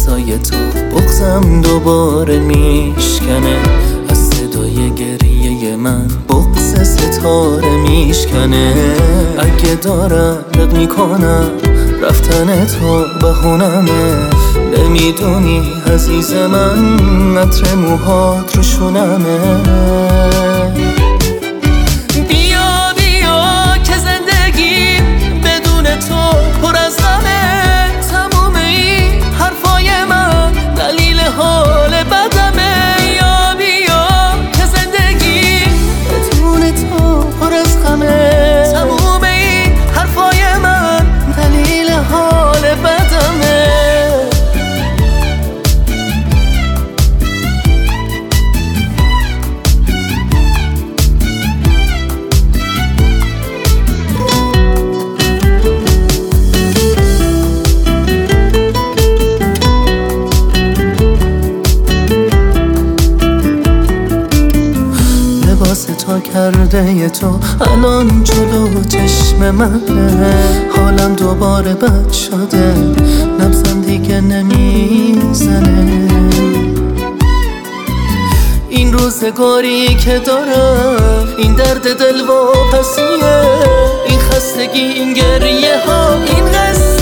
دستای تو بغضم دوباره میشکنه، از صدای گریه من بغض ستاره میشکنه. اگه دارم رد میکنم رفتن تو بهونمه، نمیدونی عزیز من عطر موهات رو شونمه. بیا بیا که زندگی بدون تو پر از غمه، تموم این حرفای من دلیل حال بدمه. بیا بیا که زندگی بدون تو پر از غمه، تموم این حرفای من دلیل حال بدمه. لباس تا کرده تو الان جلو چشم منه، حالم دوباره بد شده، نبضم دیگه نمیزنه. این روزگاری که دارم، این درد دل واپسیه، این خستگی، این گریه ها، این قصه